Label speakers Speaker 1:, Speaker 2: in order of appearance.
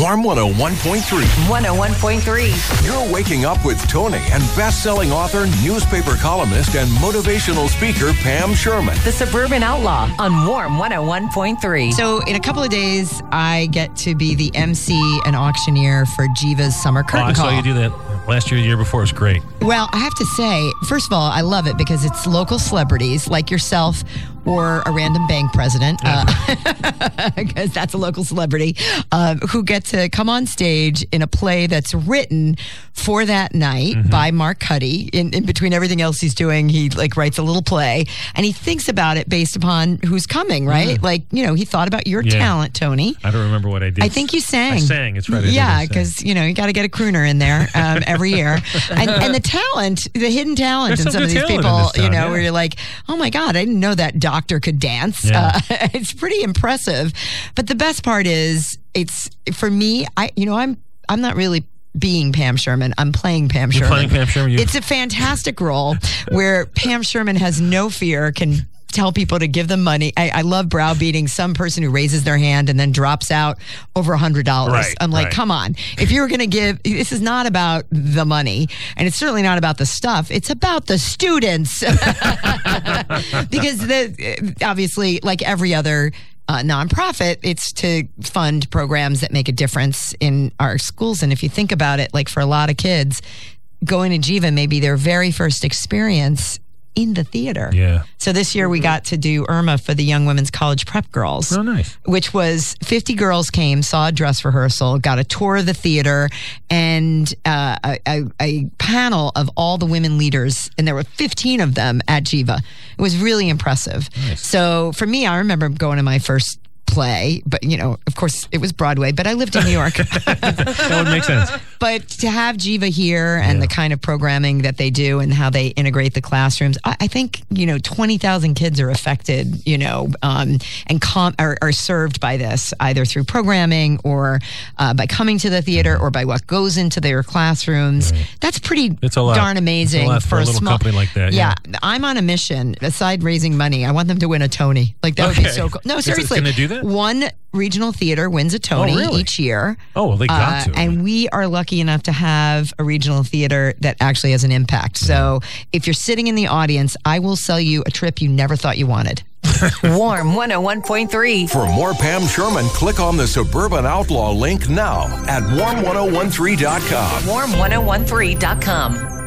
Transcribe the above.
Speaker 1: Warm 101.3.
Speaker 2: 101.3.
Speaker 1: You're waking up with Tony and best-selling author, newspaper columnist, and motivational speaker Pam Sherman.
Speaker 2: The Suburban Outlaw on Warm 101.3.
Speaker 3: So in a couple of days, I get to be the MC and auctioneer for Jiva's Summer Curtain
Speaker 4: I
Speaker 3: Call.
Speaker 4: saw you do that last year, the year before. It was great.
Speaker 3: Well, I have to say, first of all, I love it because it's local celebrities like yourself or a random bank president, because that's a local celebrity, who get to come on stage in a play that's written for that night by Mark Cuddy. In between everything else he's doing, he writes a little play, and he thinks about it based upon who's coming, right? He thought about your talent, Tony.
Speaker 4: I don't remember what I did.
Speaker 3: I think you sang.
Speaker 4: I sang. It's right.
Speaker 3: Yeah, because you got to get a crooner in there every year, and the talent, the hidden talent
Speaker 4: There's
Speaker 3: in some of these people,
Speaker 4: town,
Speaker 3: where you're like, oh my God, I didn't know that doctor could dance.
Speaker 4: Yeah.
Speaker 3: It's pretty impressive. But the best part is, it's for me. I'm not really being Pam Sherman. I'm playing Pam Sherman.
Speaker 4: You're playing Pam Sherman.
Speaker 3: It's a fantastic role where Pam Sherman has no fear, can tell people to give them money. I love browbeating some person who raises their hand and then drops out over $100.
Speaker 4: Right,
Speaker 3: I'm like,
Speaker 4: right.
Speaker 3: come on. If you were going to give, this is not about the money, and it's certainly not about the stuff. It's about the students. Because obviously, like every other nonprofit, it's to fund programs that make a difference in our schools. And if you think about it, like for a lot of kids, going to Jiva may be their very first experience in the theater.
Speaker 4: Yeah.
Speaker 3: So this year we got to do Irma for the Young Women's College Prep Girls.
Speaker 4: Oh, nice.
Speaker 3: Which was 50 girls came, saw a dress rehearsal, got a tour of the theater, and a panel of all the women leaders, and there were 15 of them at Jiva. It was really impressive.
Speaker 4: Nice.
Speaker 3: So for me, I remember going to my first play, but of course it was Broadway, but I lived in New York.
Speaker 4: That would make sense.
Speaker 3: But to have Jiva here and the kind of programming that they do and how they integrate the classrooms, I think 20,000 kids are affected, and are served by this, either through programming or by coming to the theater or by what goes into their classrooms. Right. That's pretty darn amazing.
Speaker 4: It's a lot for a little
Speaker 3: small
Speaker 4: company like that.
Speaker 3: Yeah, I'm on a mission. Aside raising money, I want them to win a Tony. Like that would be so cool. No, seriously.
Speaker 4: Is it going to do that?
Speaker 3: One regional theater wins a Tony each year.
Speaker 4: Oh, well, they got to.
Speaker 3: And we are lucky enough to have a regional theater that actually has an impact. So if you're sitting in the audience, I will sell you a trip you never thought you wanted.
Speaker 2: Warm 101.3.
Speaker 1: For more Pam Sherman, click on the Suburban Outlaw link now at warm1013.com.
Speaker 2: Warm1013.com.